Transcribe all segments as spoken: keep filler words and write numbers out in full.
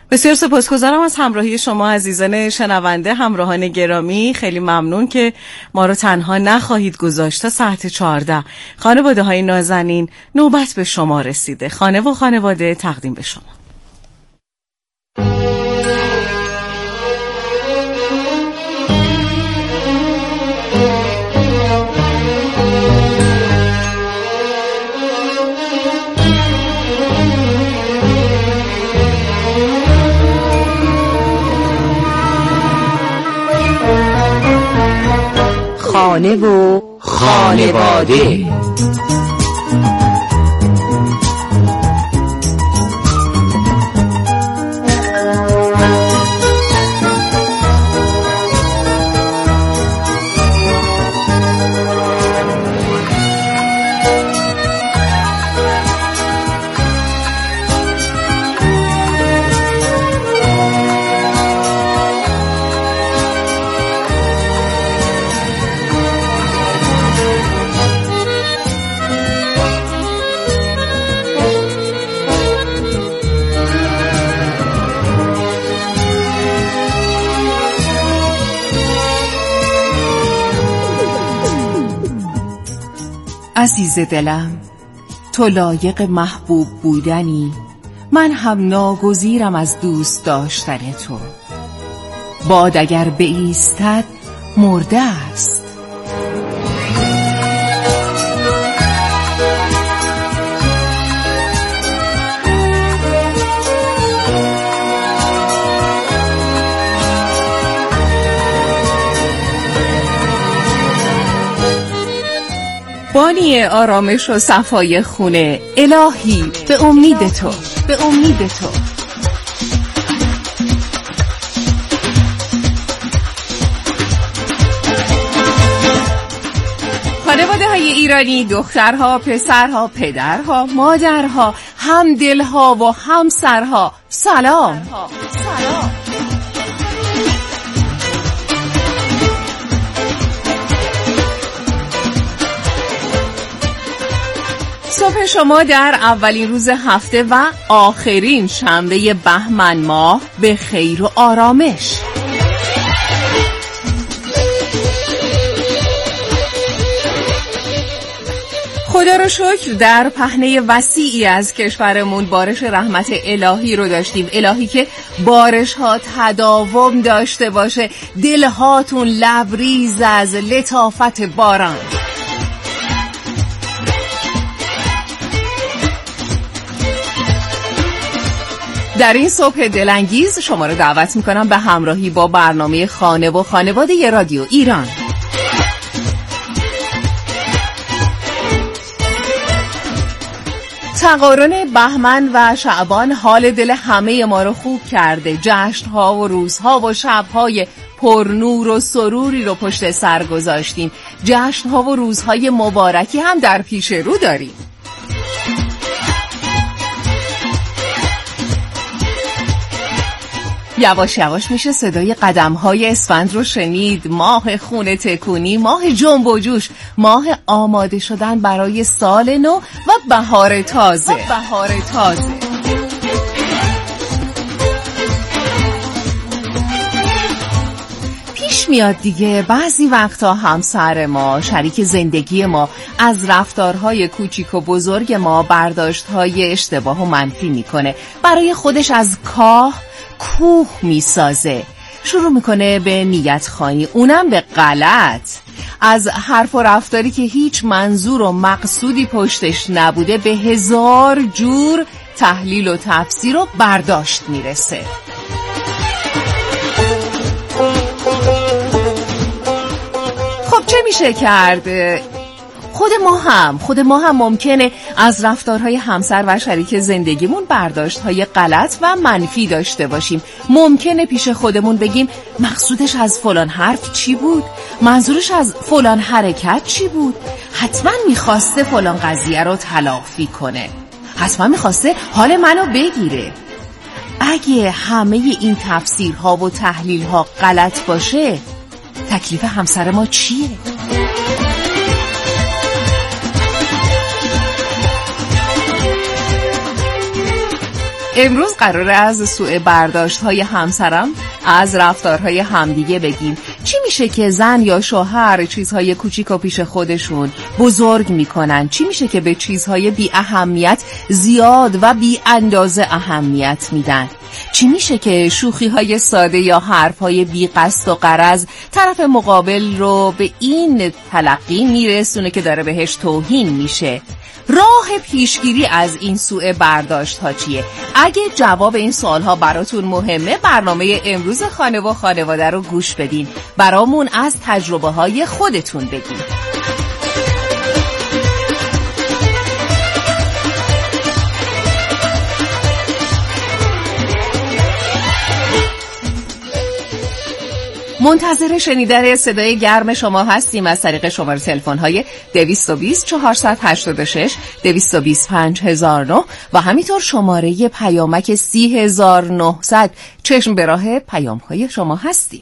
بسیار سپاسگزارم از همراهی شما عزیزان شنونده، همراهان گرامی. خیلی ممنون که ما رو تنها نخواهید گذاشت. تا ساعت چهارده خانواده های نازنین نوبت به شما رسیده. خانه و خانواده تقدیم به شما. خانه و خانواده. عزیز دلم، تو لایق محبوب بودنی، من هم ناگزیرم از دوست داشتن تو. باد اگر بایستد مرده است. بانی آرامش و صفای خونه، الهی به امید تو، به امید تو. خانواده های ایرانی، دخترها، پسرها، پدرها، مادرها، هم دلها و هم سرها، سلام. سلام. صبح شما در اولین روز هفته و آخرین شنبه بهمن ماه به خیر و آرامش. خدا رو شکر در پهنه وسیعی از کشورمون بارش رحمت الهی رو داشتیم. الهی که بارش ها تداوم داشته باشه، دلهاتون لبریز از لطافت باران. در این صبح دلانگیز شما رو دعوت میکنم به همراهی با برنامه خانه و خانواده رادیو ایران. تقارن بهمن و شعبان حال دل همه ما رو خوب کرده. جشن‌ها و روزها و شب‌های پرنور و سروری رو پشت سر گذاشتیم. جشن‌ها و روزهای مبارکی هم در پیش رو داریم. یواش یواش میشه صدای قدم‌های اسفند رو شنید. ماه خونه تکونی، ماه جنب و جوش، ماه آماده شدن برای سال نو و بهار تازه. بهار تازه. پیش میاد دیگه بعضی وقتا همسر ما، شریک زندگی ما، از رفتارهای کوچیک و بزرگ ما برداشت‌های اشتباه و منفی میکنه. برای خودش از کاه کوه میسازه. شروع میکنه به نیت خوانی، اونم به غلط. از حرف و رفتاری که هیچ منظور و مقصودی پشتش نبوده به هزار جور تحلیل و تفسیر و برداشت میرسه. خب چه میشه کرد؟ خود ما هم خود ما هم ممکنه از رفتارهای همسر و شریک زندگیمون برداشت‌های غلط و منفی داشته باشیم. ممکنه پیش خودمون بگیم مقصودش از فلان حرف چی بود؟ منظورش از فلان حرکت چی بود؟ حتما میخواسته فلان قضیه رو تلافی کنه. حتما میخواسته حال منو بگیره. اگه همه این تفسیرها و تحلیلها غلط باشه، تکلیف همسر ما چیه؟ امروز قراره از سوء برداشت های همسرم از رفتارهای همدیگه بگیم. چی میشه که زن یا شوهر چیزهای کوچیک و پیش خودشون بزرگ میکنن؟ چی میشه که به چیزهای بی اهمیت زیاد و بی اندازه اهمیت میدن؟ چی میشه که شوخی های ساده یا حرف های بی قصد و غرض طرف مقابل رو به این تلقی میرسونه که داره بهش توهین میشه؟ راه پیشگیری از این سوء برداشت ها چیه؟ اگه جواب این سوال ها براتون مهمه، برنامه امروز خانه و خانواده رو گوش بدین، برامون از تجربه های خودتون بگین. منتظر شنیدن صدای گرم شما هستیم از طریق شماره تلفن های دویست و بیست چهارصد و هشتاد و شش دویست و بیست پنج هزار و نه و همینطور شماره پیامک سی هزار و نهصد. چشم به راه پیام های شما هستیم.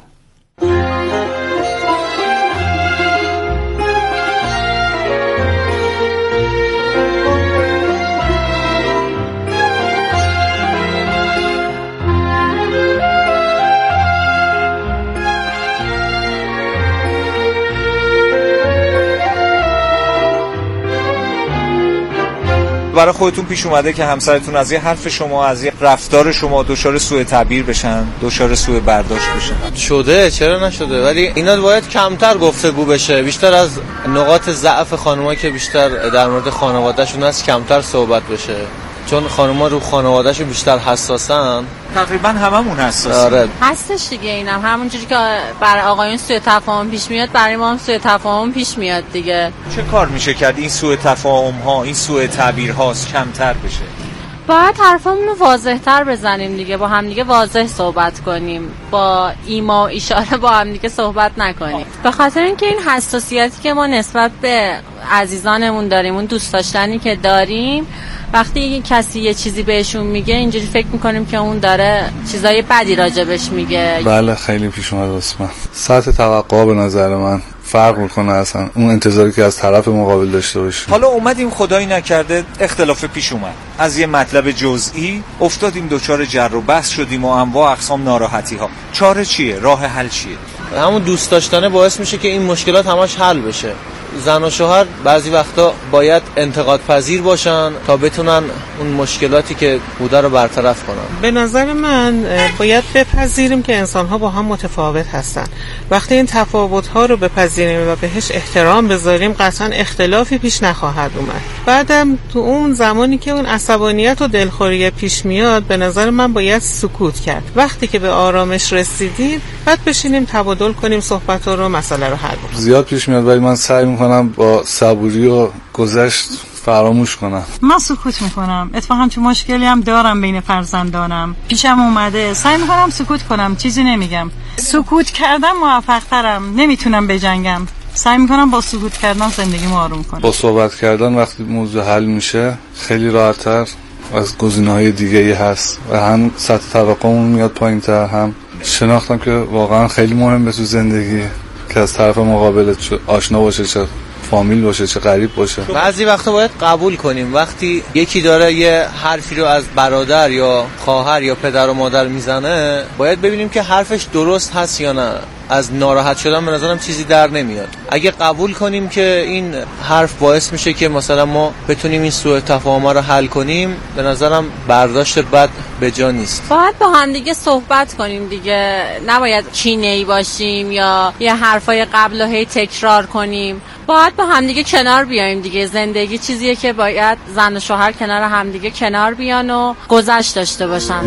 برای خودتون پیش اومده که همسرتون از یه حرف شما، از یه رفتار شما دچار سوء تعبیر بشن، دچار سوء برداشت بشن؟ شده، چرا نشده؟ ولی اینا باید کمتر گفتگو بشه، بیشتر از نقاط ضعف خانم‌ها که بیشتر در مورد خانواده‌شون هست کمتر صحبت بشه، چون خانم‌ها رو خانواده‌شون بیشتر حساسن. تقریبا هممون حساسیم. آره. هستش دیگه، اینم همونجوری که برای آقایون سوء تفاهم پیش میاد برای ما هم سوء تفاهم پیش میاد دیگه. چه کار میشه کرد این سوء تفاهم‌ها، این سوء تعبیرها کمتر بشه؟ باید حرفمون رو واضح‌تر بزنیم دیگه، با هم دیگه واضح صحبت کنیم، با ایما و اشاره با هم دیگه صحبت نکنیم. به خاطر اینکه این حساسیتی که ما نسبت به عزیزانمون داریم، اون دوست داشتنی که داریم، وقتی کسی یه چیزی بهشون میگه اینجوری فکر میکنیم که اون داره چیزای بدی راجبش میگه. بله خیلی پیش اومده اسمم. سطح توقع به نظر من فرق میکنه، اصلا اون انتظاری که از طرف مقابل داشته باشیم. حالا اومدیم خدایی نکرده اختلاف پیش اومد، از یه مطلب جزئی افتادیم دچار جر و بحث شدیم و انواع اقسام ناراحتی ها. چاره چیه؟ راه حل چیه؟ همون دوست داشتنه باعث میشه که این مشکلات همش حل بشه. زن و شوهر بعضی وقتا باید انتقاد پذیر باشن تا بتونن اون مشکلاتی که بوده رو برطرف کنن. به نظر من باید بپذیریم که انسان‌ها با هم متفاوت هستن. وقتی این تفاوت‌ها رو بپذیریم و بهش احترام بذاریم قطعاً اختلافی پیش نخواهد اومد. بعدم تو اون زمانی که اون عصبانیت و دلخوری پیش میاد، به نظر من باید سکوت کرد. وقتی که به آرامش رسیدیم بعد بشینیم تبادل کنیم صحبت‌ها رو، مسئله رو حل کنیم. زیاد پیش میاد ولی من سعی می‌کنم با صبوری و گذشت فراموش کنم. من سکوت میکنم. اتفاقا تو مشکلی هم دارم بین فرزندانم، پیشم اومده، سعی میکنم سکوت کنم، چیزی نمیگم. سکوت کردم موفق ترم، نمیتونم بجنگم، سعی میکنم با سکوت کردن زندگیمو آروم کنم. با صحبت کردن وقتی موضوع حل میشه خیلی راحت‌تر از گزینه‌های دیگه‌ای هست و هم سطح توقعمون میاد پایین‌تر، هم شناختم که واقعا خیلی مهمه تو زندگی که از طرف مقابل آشنا باشه، چه فامیل باشه چه غریب باشه. بعضی وقتا باید قبول کنیم وقتی یکی داره یه حرفی رو از برادر یا خواهر یا پدر و مادر میزنه، باید ببینیم که حرفش درست هست یا نه. از ناراحت شدن به نظرم چیزی در نمیاد. اگه قبول کنیم که این حرف باعث میشه که مثلا ما بتونیم این سوء تفاهم رو حل کنیم، به نظرم برداشت بد به جا نیست. باید با هم دیگه صحبت کنیم دیگه، نباید کینه‌ای باشیم یا یه حرفای قبل رو هی تکرار کنیم. باید با هم دیگه کنار بیایم دیگه. زندگی چیزیه که باید زن و شوهر کنار هم دیگه کنار بیان و گذشت داشته باشن.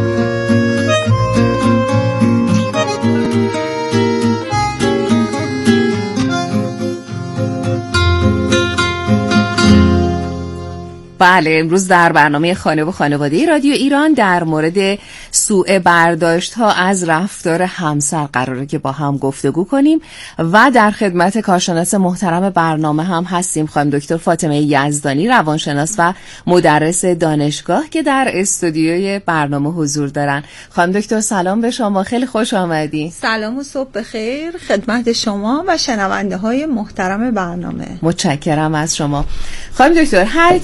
بله، امروز در برنامه خانه و خانواده رادیو ایران در مورد سوء برداشت ها از رفتار همسر قراره که با هم گفتگو کنیم و در خدمت کارشناس محترم برنامه هم هستیم، خانم دکتر فاطمه یزدانی، روانشناس و مدرس دانشگاه که در استودیوی برنامه حضور دارن. خانم دکتر سلام به شما، خیلی خوش آمدی. سلام و صبح بخیر خدمت شما و شنونده های محترم برنامه. متشکرم از شما. خانم دکتر، هر کسی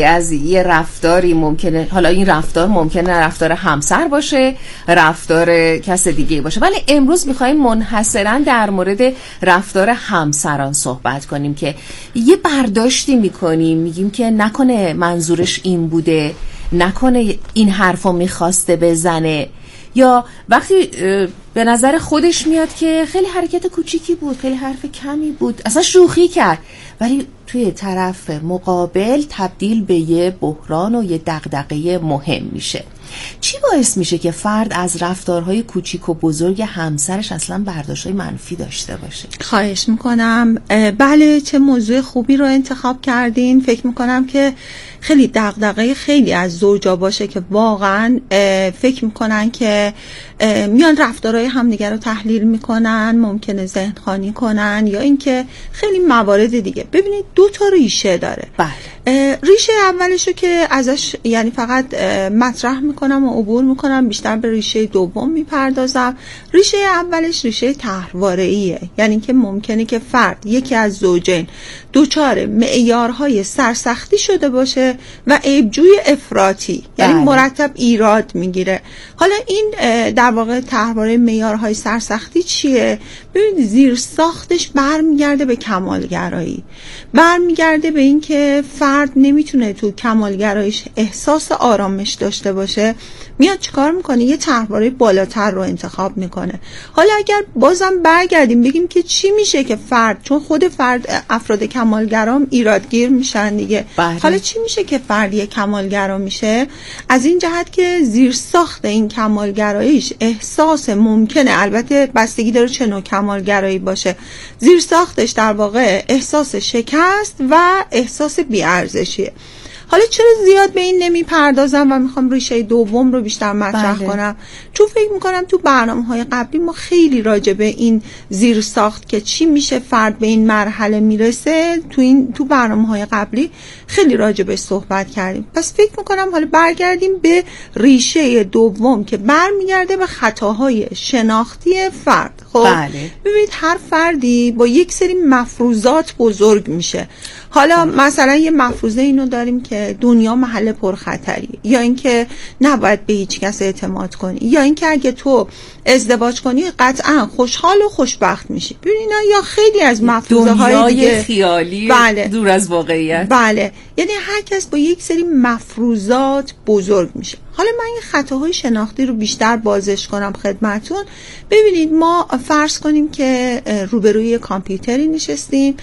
خیلی از یه رفتاری ممکنه، حالا این رفتار ممکنه رفتار همسر باشه، رفتار کس دیگه باشه، ولی امروز میخوایم منحصراً در مورد رفتار همسران صحبت کنیم که یه برداشتی میکنیم، میگیم که نکنه منظورش این بوده، نکنه این حرفو میخواسته بزنه، یا وقتی به نظر خودش میاد که خیلی حرکت کوچیکی بود، خیلی حرف کمی بود، اصلا شوخی کرد، ولی توی طرف مقابل تبدیل به یه بحران و یه دغدغه مهم میشه. چی باعث میشه که فرد از رفتارهای کوچیک و بزرگ همسرش اصلا برداشت‌های منفی داشته باشه؟ خواهش میکنم. بله، چه موضوع خوبی رو انتخاب کردین. فکر میکنم که خیلی دغدغه خیلی از زوجا باشه که واقعا فکر میکنن که میان رفتارهای همدیگه رو تحلیل میکنن، ممکنه ذهن‌خوانی کنن، یا اینکه خیلی موارد دیگه. ببینید دو تا ریشه داره. بله. ریشه اولشو که ازش یعنی فقط مطرح میکنم و عبور میکنم، بیشتر به ریشه دوم میپردازم. ریشه اولش ریشه طرحواره‌ایه، یعنی که ممکنه که فرد یکی از زوجین دوچار معیارهای سرسختی شده باشه و عیبجوی افراطی، یعنی بله. مرتب ایراد میگیره. حالا این در واقع طرحواره معیارهای سرسختی چیه؟ ببینید زیر ساختش برمیگرده به کمالگرایی، برمیگرده به این که فرد نمیتونه تو کمالگراییش احساس آرامش داشته باشه، میاد چیکار میکنه؟ یه طرحواره بالاتر رو انتخاب میکنه. حالا اگر بازم برگردیم بگیم که چی میشه که فرد، چون خود فرد افراد کمالگرام ایرادگیر میشن دیگه، بله. حالا چی میشه که فرد یه کمالگرا میشه؟ از این جهت که زیر ساخت این کمالگراییش احساس ممکنه، البته بستگی داره چه نوع کمالگرایی باشه، زیر ساختش در واقع احساس شکست و احساس بی‌ارزشیه. حالا چرا زیاد به این نمی پردازم و میخوام ریشه دوم رو بیشتر مطرح بله. کنم؟ چون فکر میکنم تو برنامه‌های قبلی ما خیلی راجع به این زیر ساخت که چی میشه فرد به این مرحله میرسه تو این تو برنامه‌های قبلی خیلی راجع به صحبت کردیم. پس فکر میکنم حالا برگردیم به ریشه دوم که برمیگرده به خطاهای شناختی فرد. خب بله. ببینید هر فردی با یک سری مفروضات بزرگ میشه. حالا مثلا یه مفروضه اینو داریم که دنیا محل پرخطری، یا اینکه نباید به هیچ کس اعتماد کنی، یا اینکه اگه تو ازدواج کنی قطعا خوشحال و خوشبخت میشی. ببین اینا یا خیلی از مفروضه های دیگه خیالی بله. دور از واقعیت. بله، یعنی هر کس با یک سری مفروضات بزرگ میشه. حالا من این خطاهای شناختی رو بیشتر بازش کنم خدمتون. ببینید ما فرض کنیم که روبروی کامپیوتری نشستیم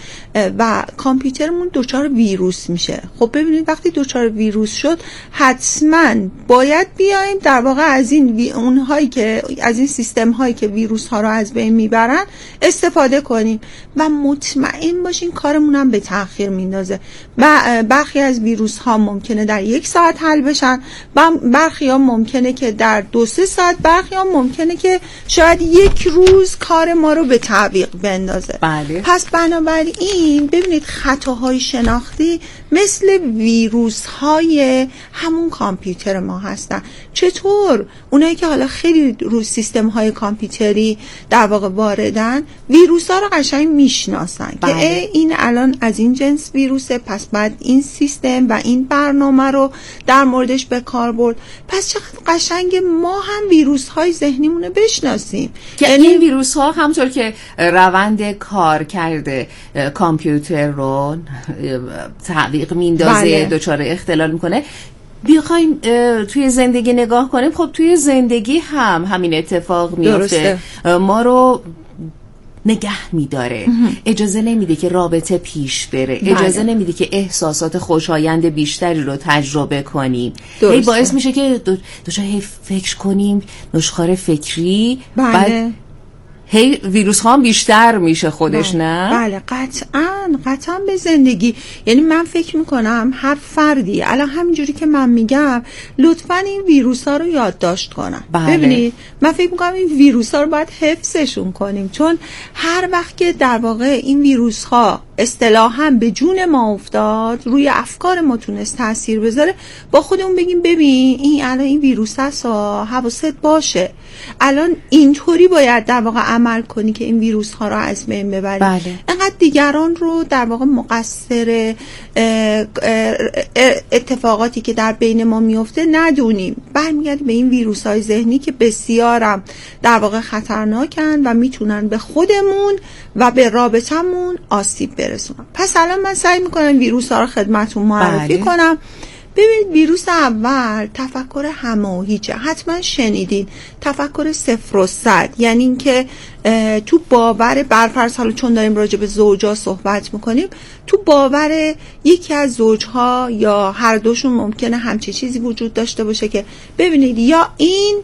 و کامپیوترمون دچار ویروس میشه. خب ببینید وقتی دچار ویروس شد حتما باید بیایم در واقع از این وی... اونهایی که از این سیستم هایی که ویروس ها رو از بین میبرن استفاده کنیم و مطمئن باشین کارمون هم به تأخیر میندازه. و برخی از ویروس ها ممکنه در یک ساعت حل بشن، برخی ها ممکنه که در دو سه ساعت، برخی ها ممکنه که شاید یک روز کار ما رو به تعویق بندازه. بله. پس بنابراین ببینید خطاهای شناختی مثل ویروس های همون کامپیوتر ما هستن. چطور؟ اونایی که حالا خیلی رو سیستم های کامپیوتری در واقع واردن، ویروس ها رو قشنگ میشناسن. بله. که این الان از این جنس ویروسه، پس بعد این سیستم و این برنامه رو در موردش به کار برد. پس چقدر قشنگ ما هم ویروس های ذهنیمونه بشناسیم که یعنی این ویروس ها همطور که روند کار کرده کامپیوتر رو تعویق میندازه، بله. دچار اختلال میکنه. بیایم توی زندگی نگاه کنیم، خب توی زندگی هم همین اتفاق میفته. ما رو نگه میداره، اجازه نمیده که رابطه پیش بره، بله. اجازه نمیده که احساسات خوشایند بیشتری رو تجربه کنیم. هی باعث میشه که دچار هی فکر کنیم، نشخوار فکری، بله. بعد هی ویروس ها هم بیشتر میشه خودش. بله. نه بله قطعا قطعا به زندگی. یعنی من فکر میکنم هر فردی الان همینجوری که من میگم لطفا این ویروس ها رو یادداشت کنن. بله. ببینید من فکر میکنم این ویروس ها رو باید حفظشون کنیم، چون هر وقت که در واقع این ویروس ها اصطلاحاً به جون ما افتاد، روی افکار ما تونست تاثیر بذاره، با خودمون بگیم ببین این الان این ویروس هست و حواست باشه، الان اینطوری باید در واقع عمل کنی که این ویروس ها رو از بین ببری. بله. انقدر دیگران رو در واقع مقصر اتفاقاتی که در بین ما میفته ندونیم، برمیگردیم به این ویروس های ذهنی که بسیارم در واقع خطرناکن و میتونن به خودمون و به رابطمون آسیب برسونن. پس الان من سعی میکنم ویروس ها رو خدمتون معرفی بله. کنم. ببینید ویروس اول تفکر همه و هیچه، حتما شنیدین تفکر صفر و صد، یعنی اینکه تو باور برفرض، حالا چون داریم راجع به زوجا صحبت میکنیم، تو باور یکی از زوجها یا هر دوشون ممکنه همچین چیزی وجود داشته باشه که ببینید یا این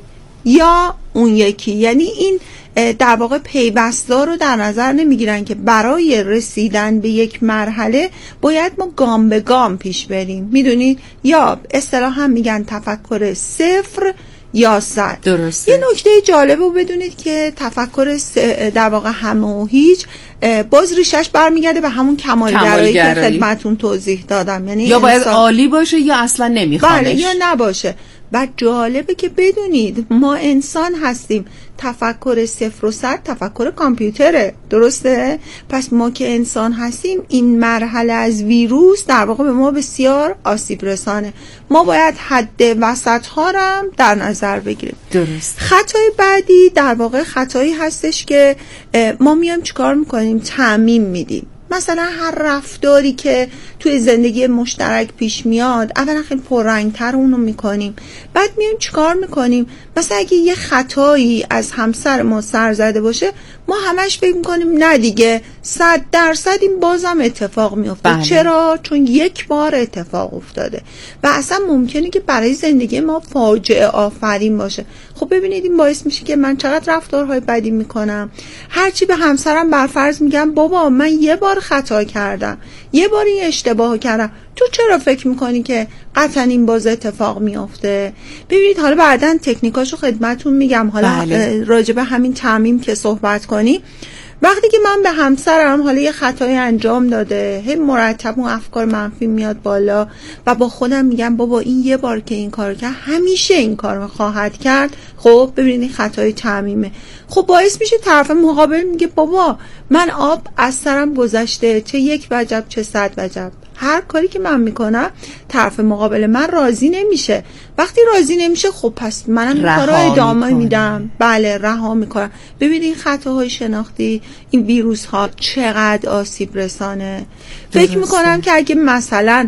یا اون یکی، یعنی این در واقع پیوستار رو در نظر نمیگیرن که برای رسیدن به یک مرحله باید ما گام به گام پیش بریم، میدونید، یا اصطلاحا میگن تفکر صفر یا صد. درسته. یه نکته جالب رو بدونید که تفکر در واقع همه و هیچ باز ریشش برمیگرده به همون کمالگرایی که خدمتون توضیح دادم، یعنی یا باید عالی باشه یا اصلا نمیخوامش. بله، یا نباشه. و جالبه که بدونید ما انسان هستیم، تفکر صفر و صد تفکر کامپیوتره، درسته؟ پس ما که انسان هستیم این مرحله از ویروس در واقع به ما بسیار آسیب رسانه، ما باید حد وسط ها رو هم در نظر بگیریم. درست. خطای بعدی در واقع خطایی هستش که ما میایم چیکار میکنیم؟ تعمیم میدیم. مثلا هر رفتاری که توی زندگی مشترک پیش میاد اولا خیلی پررنگ‌تر اونو میکنیم، بعد میایم چیکار میکنیم؟ مثلا اگه یه خطایی از همسر ما سر زده باشه ما همش فکر میکنیم نه دیگه صد درصد این بازم اتفاق میفته. بله. چرا؟ چون یک بار اتفاق افتاده و اصلا ممکنه که برای زندگی ما فاجعه آفرین باشه. خب ببینید این باعث میشه که من چقدر رفتارهای بدی میکنم، هرچی به همسرم برفرض میگم بابا من یه بار خطا کردم، یه بار این اشتباه کردم، تو چرا فکر میکنی که قطعا این باز اتفاق میافته؟ ببینید حالا بعداً تکنیکاشو خدمتون میگم، حالا بله. راجع به همین تعمیم که صحبت کنی. وقتی که من به همسرم حالا یه خطای انجام داده، هی مرتب اون افکار منفی میاد بالا و با خودم میگم بابا این یه بار که این کار کرد همیشه این کار خواهد کرد، خب ببینید خطای تعمیمه. خب باعث میشه طرف مقابل میگه بابا من آب از سرم گذشته، چه یک وجب چه صد وجب. هر کاری که من میکنم طرف مقابل من راضی نمیشه. وقتی راضی نمیشه خب پس منم این کارو ادامه میدم. بله رها میکنم. ببینید این خطاهای شناختی، این ویروس ها چقدر آسیب رسانه. فکر میکنم که اگه مثلا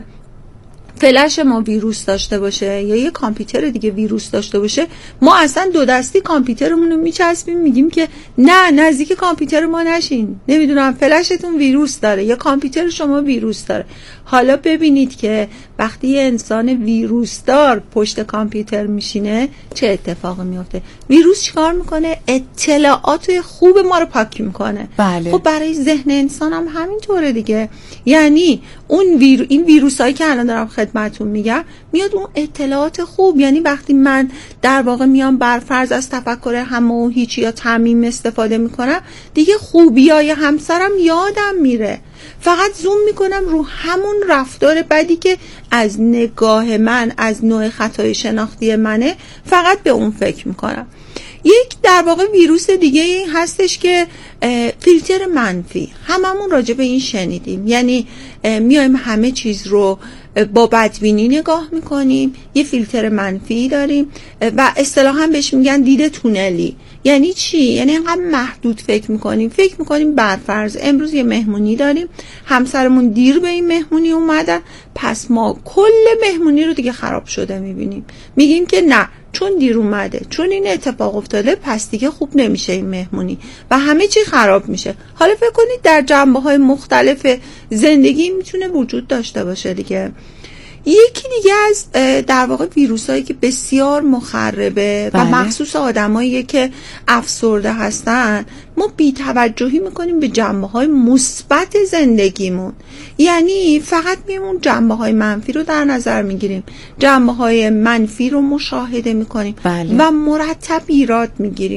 فلش ما ویروس داشته باشه یا یه کامپیوتر دیگه ویروس داشته باشه، ما اصلا دو دستی کامپیوترمون رو میچسبیم میگیم که نه نزدیک کامپیوتر ما نشین، نمیدونم فلشتون ویروس داره یا کامپیوتر شما ویروس داره. حالا ببینید که وقتی یه انسان ویروس دار پشت کامپیوتر میشینه چه اتفاقی میفته؟ ویروس چیکار میکنه؟ اطلاعات خوب ما رو پاک میکنه. بله. خب برای ذهن انسان هم همینطوره دیگه. یعنی اون ویر... این ویروسایی که الان دارم خدمتون میگم میاد اون اطلاعات خوب، یعنی وقتی من در واقع میام برفرض از تفکر همه و هیچ یا تعمیم استفاده میکنم، دیگه خوبیای همسرم یادم میره، فقط زوم میکنم رو همون رفتار بدی که از نگاه من، از نوع خطای شناختی منه، فقط به اون فکر میکنم. یک در واقع ویروس دیگه این هستش که فیلتر منفی، هممون راجع به این شنیدیم، یعنی میایم همه چیز رو با بدبینی نگاه میکنیم، یه فیلتر منفی داریم و اصطلاحاً بهش میگن دید تونلی. یعنی چی؟ یعنی اینقدر محدود فکر میکنیم، فکر میکنیم برفرض امروز یه مهمونی داریم، همسرمون دیر به این مهمونی اومدن، پس ما کل مهمونی رو دیگه خراب شده میبینیم، میگیم که نه چون دیر اومده، چون این اتفاق افتاده، پس دیگه خوب نمیشه این مهمونی و همه چی خراب میشه. حالا فکر کنید در جنبه‌های مختلف زندگی میتونه وجود داشته باشه دیگه. یکی دیگه از در واقع ویروسایی که بسیار مخربه بله. و مخصوص آدمایی که افسرده هستن، ما بی‌توجهی میکنیم به جنبه‌های مثبت زندگیمون، یعنی فقط میمون جنبه‌های منفی رو در نظر میگیریم، جنبه‌های منفی رو مشاهده میکنیم بله. و مرتب ایراد میگیریم.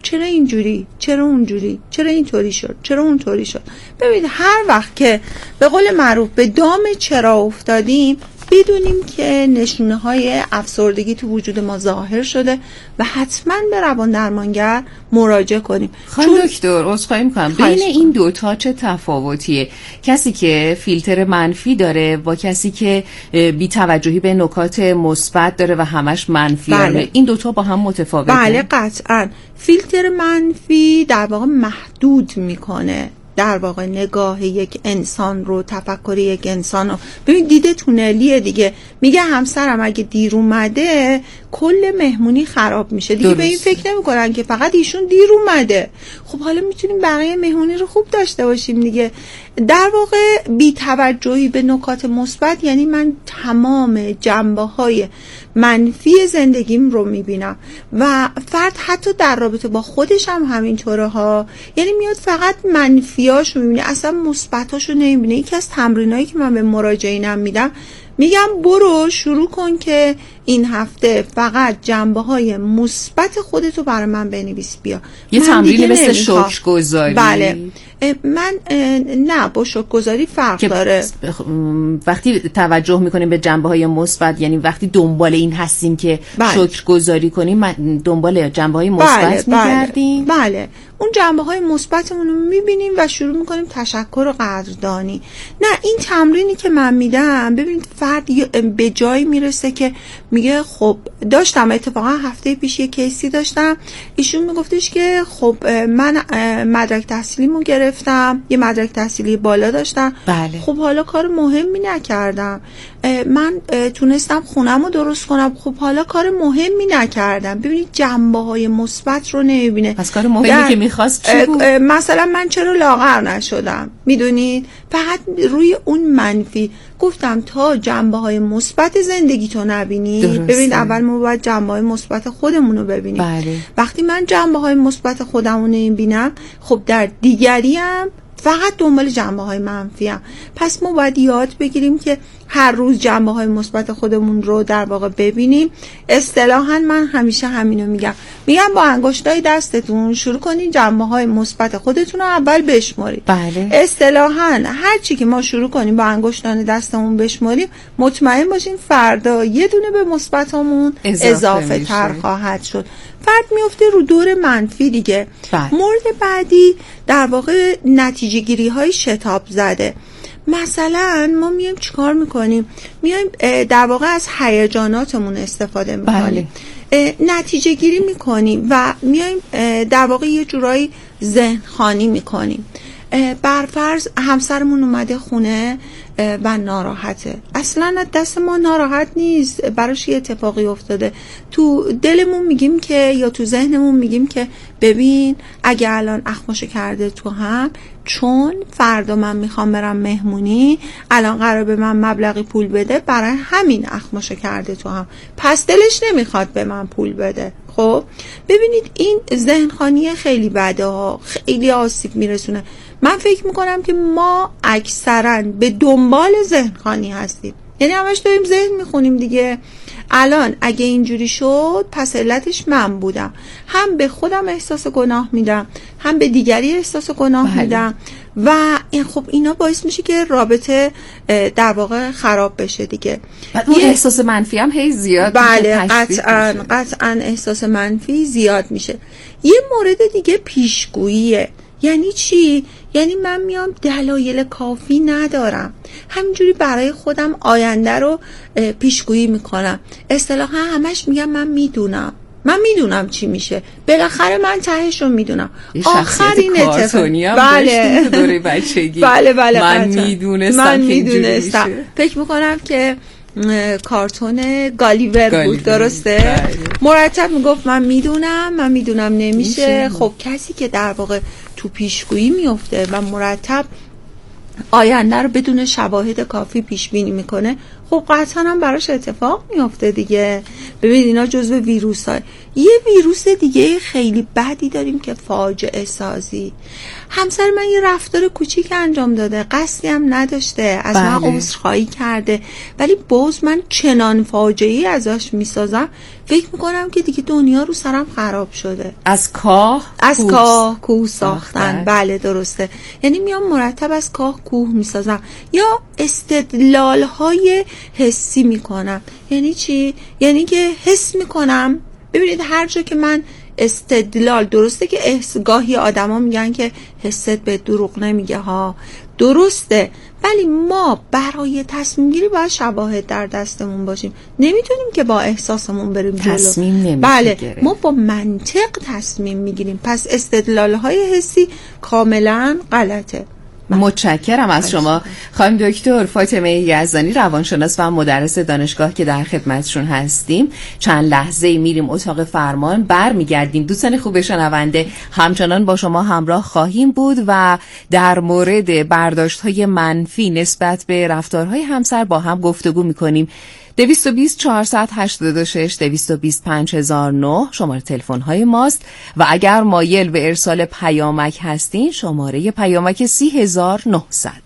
چرا اینجوری، چرا اونجوری، چرا اینطوری شد، چرا اونطوری شد. ببینید هر وقت که به قول معروف به دام چرا افتادیم، بدونیم که نشونه های افسردگی تو وجود ما ظاهر شده و حتما به روان درمانگر مراجعه کنیم. خانم دکتر عذرخواهی میکنم، بین این دوتا چه تفاوتیه؟ کسی که فیلتر منفی داره با کسی که بی توجهی به نکات مثبت داره و همش منفی بله. داره، این دوتا با هم متفاوته؟ بله قطعا. فیلتر منفی در واقع محدود میکنه در واقع نگاه یک انسان رو، تفکر یک انسان رو. ببین دیده تونلیه دیگه، میگه همسرم اگه دیر اومده کل مهمونی خراب میشه دیگه. درست. به این فکر نمیکنن که فقط ایشون دیر اومده. خب حالا میتونیم بقیه مهمونی رو خوب داشته باشیم دیگه. در واقع بی توجهی به نکات مثبت یعنی من تمام جنبه‌های منفی زندگیم رو میبینم و فرد حتی در رابطه با خودش هم همینطوره ها، یعنی میاد فقط منفیاشو میبینه، اصلا مثبتاشو نمیبینه. یکی از تمرینایی که من به مراجعینم میدم، میگم برو شروع کن که این هفته فقط جنبه‌های مثبت خودتو برای من بنویس بیا. یه تمرین مثل شکرگزاری. بله من نه با شکرگزاری فرق داره. وقتی توجه میکنیم به جنبه‌های مثبت یعنی وقتی دنبال این هستیم که بله. شکرگزاری کنیم، دنبال جنبه‌های مثبت بله. می‌گردیم. بله. بله اون جنبه‌های مثبتمون رو می‌بینیم و شروع می‌کنیم تشکر و قدردانی. نه این تمرینی که من میدم، ببینید فرد به جایی میرسه که میگه خب داشتم اتفاقا هفته پیش یه کیسی داشتم، ایشون میگفتش که خب من مدرک تحصیلیمو گرفتم، یه مدرک تحصیلی بالا داشتم. بله. خب حالا کار مهمی نکردم، من تونستم خونمو درست کنم، خب حالا کار مهمی نکردم. ببینید جنبه‌های مثبت رو نمیبینه. پس کار مهمی که میخواست چی بود؟ مثلا من چرا لاغر نشدم، میدونید فقط روی اون منفی. گفتم تا جنبه‌های مثبت زندگی تو نبینی. ببینید اول ما باید جنبه‌های مثبت خودمون رو ببینیم. بله. وقتی من جنبه‌های مثبت خودم رو نمیبینم، خب در دیگری هم فقط دنبال جنبه‌های منفی هم. پس ما باید یاد بگیریم که هر روز جنبه‌های مثبت خودمون رو در واقع ببینیم. اصطلاحاً من همیشه همینو میگم، میگم با انگشتای دستتون شروع کنین جنبه‌های مثبت خودتون رو اول بشمارید. بله. اصطلاحاً هر چی که ما شروع کنیم با انگشتان دستمون بشماریم، مطمئن باشین فردا یه دونه به مثبتمون اضافه, اضافه تر خواهد شد. فرد میفته رو دور منفی دیگه. بله. مورد بعدی در واقع نتیجه گیری های شتاب زده. مثلا ما میایم چیکار میکنیم؟ میایم در واقع از هیجاناتمون استفاده میکنیم. بله. نتیجه گیری میکنیم و میایم در واقع یه جورایی ذهن خوانی میکنیم. برفرض همسرمون اومده خونه و ناراحته، اصلا از دست ما ناراحت نیست، براش یه اتفاقی افتاده، تو دلمون میگیم که یا تو ذهنمون میگیم که ببین اگه الان اخماشو کرده تو هم، چون فردا من میخوام برم مهمونی، الان قرار به من مبلغی پول بده، برای همین اخماشو کرده تو هم، پس دلش نمیخواد به من پول بده. خب ببینید این ذهنخوانی خیلی بده ها، خیلی آسیب میرسونه. من فکر میکنم که ما اکثرا به دنبال ذهنخوانی هستیم، یعنی همش داریم ذهن میخونیم دیگه. الان اگه اینجوری شد پس علتش من بودم، هم به خودم احساس گناه میدم، هم به دیگری احساس گناه بله. میدم و این خب اینا باعث میشه که رابطه در واقع خراب بشه دیگه. بعد اون احساس منفی هم هی زیاد بله قطعا قطعا احساس منفی زیاد میشه. یه مورد دیگه پیشگوییه. یعنی چی؟ یعنی من میام دلایل کافی ندارم، همینجوری برای خودم آینده رو پیشگویی میکنم. اصطلاحا همش میگم من میدونم من میدونم چی میشه، بالاخره من تهش رو میدونم. آخرین اتفاق بله دوره بچگی بله بله من میدونستم من میدونستم فکر میکنم که کارتون گالیور بود، درسته؟ بله. مرتب میگفت من میدونم من میدونم نمیشه. خب کسی که در واقع تو پیشگویی میفته و مرتب آینده رو بدون شواهد کافی پیش بینی میکنه، خب قطعا هم براش اتفاق میفته دیگه. ببینید اینا جزو ویروس های. یه ویروس دیگه خیلی بدی داریم که فاجعه سازی. همسر من یه رفتار کوچیک انجام داده، قصدی هم نداشته، از بله. من عذرخواهی کرده، ولی باز من چنان فاجعه‌ای ازش میسازم فکر میکنم که دیگه دنیا رو سرم خراب شده. از کاه از کوه کاه کوه ساختن. بله درسته. یعنی میام مرتب از کاه کوه میسازم یا استدلال های حسی میکنم. یعنی چی؟ یعنی که حس میکنم. ببینید هر جا که من استدلال، درسته که گاهی آدما میگن که حست به دروغ نمیگه ها، درسته، ولی ما برای تصمیم گیری باید شواهد در دستمون باشیم. نمیتونیم که با احساسمون بریم جلو. تصمیم نمیشه بله گرفت. ما با منطق تصمیم میگیریم. پس استدلال های حسی کاملا غلطه. متشکرم از شما خانم دکتر فاطمه یزدانی، روانشناس و مدرس دانشگاه که در خدمتشون هستیم. چند لحظه میریم اتاق فرمان، برمیگردیم. دوستان خوب شنونده، همچنان با شما همراه خواهیم بود و در مورد برداشت‌های منفی نسبت به رفتارهای همسر با هم گفتگو میکنیم. دویست و بیست چهارصد هشتاد و شش دویست و بیست پنج هزار و نه شماره تلفن های ماست و اگر مایل به ارسال پیامک هستین شماره پیامک سی هزار و نهصد.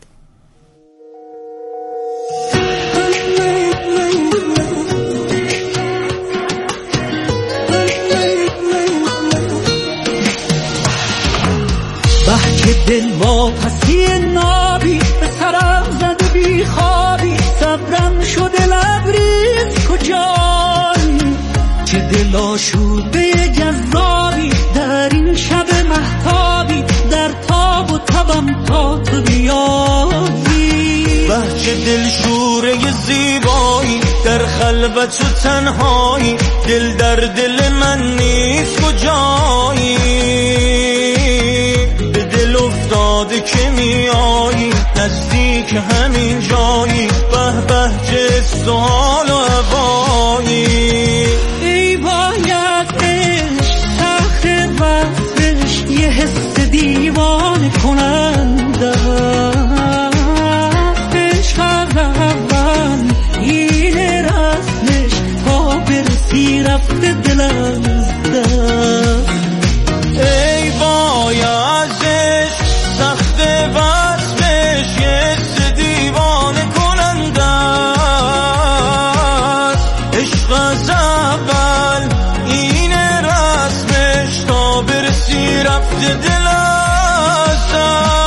بحک دل ما پسی نابی به سرم زده بی خوابی، صبرم شده لبریز کجایی، چه دل آشوده جذابی در این شب مهتابی، در تاب و تبم تا تو بیایی. بهچه دل شوره زیبایی در خلوت و تنهایی، دل در دل من نیست کجایی، به دل افتاده که میایی نزدیک همین جایی، به به چه سوال و هوایی. ای باید عشق تخت وقتش یه حس دیوانه کننده، عشق اول این رسمش تا برسی رفته دل از دست. ای باید عشق سخت وصفش یه حس دیوانه کننده است، عشق از اول این رسمش تا برسی رفته دل از دست.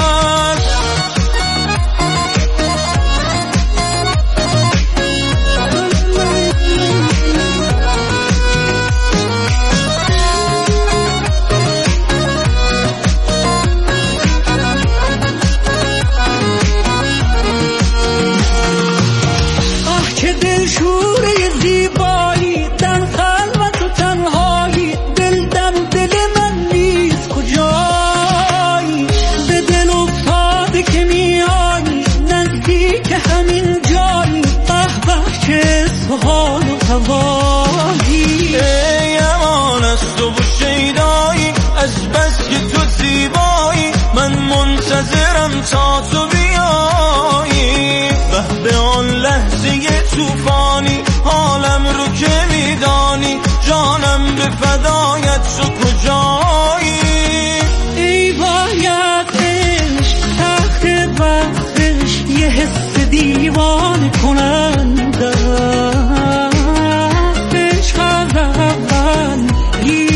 ای امان از تو و شیدایی، از بس که تو زیبایی من منتظرم تا تو بیایی، به به آن لحظه توفانی حالم رو که میدانی، جانم به فدایت تو کجایی. ای باید عشق تخت وقتش یه حس دیوانه کننده،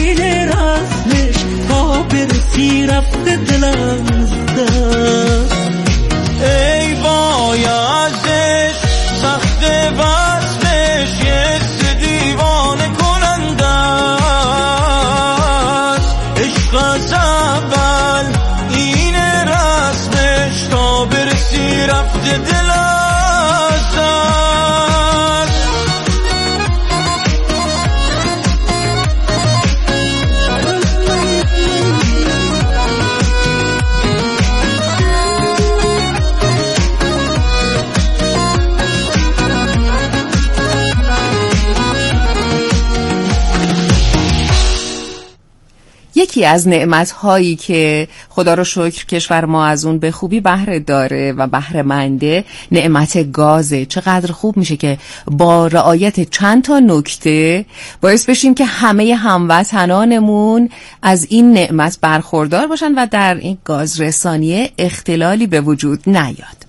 رفته دل از دست. یکی از نعمت‌هایی که خدا رو شکر کشور ما از اون به خوبی بهره داره و بهره منده نعمت گازه. چقدر خوب میشه که با رعایت چند تا نکته باعث بشیم که همه هموطنانمون از این نعمت برخوردار باشن و در این گاز رسانی اختلالی به وجود نیاد.